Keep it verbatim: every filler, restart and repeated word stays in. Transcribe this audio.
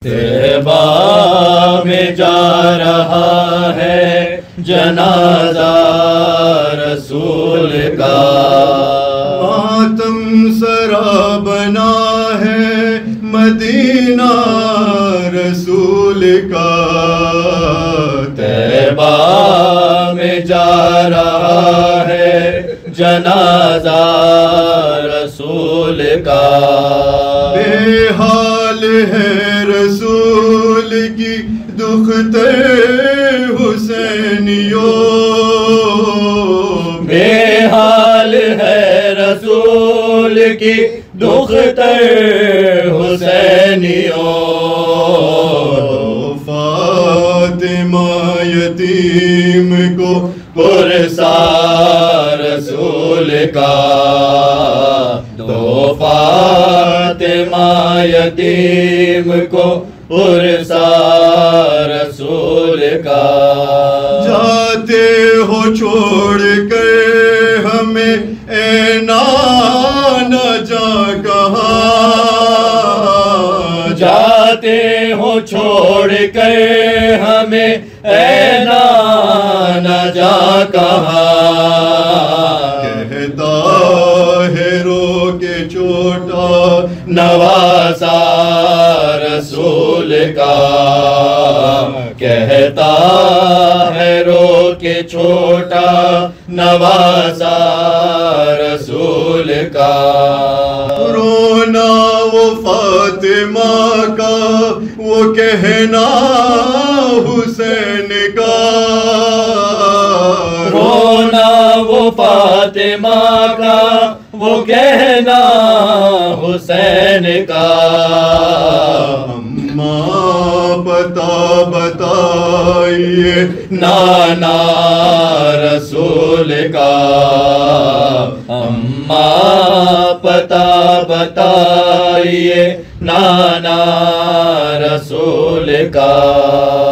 طیبہ میں جا رہا ہے جنازہ رسول کا، ماتم سرا بنا ہے مدینہ رسول کا، طیبہ میں جا رہا ہے جنازہ رسول کا، بے حال ہے رسول کی دختر حسینیوں، بے حال ہے رسول کی دختر حسینیوں، فاطمہ یتیم کو پرسا رسول کا، دو فاطمہ یتیم کو پرسا رسول کا، جاتے ہو چھوڑ کر ہمیں اے نانا جا کہاں، جاتے ہو چھوڑ کر ہمیں اے نانا جا کہاں، کہتا ہے رو کے چھوٹا نوازا رسول کا، کہتا ہے رو کے چھوٹا نوازا رسول کا، رونا وہ فاطمہ کا وہ کہنا حسین کا، رونا وہ فاطمہ کا وہ کہنا حسین کا، اماں بتا بتائیے نانا رسول کا، اماں پتا بتائیے نانا رسول کا۔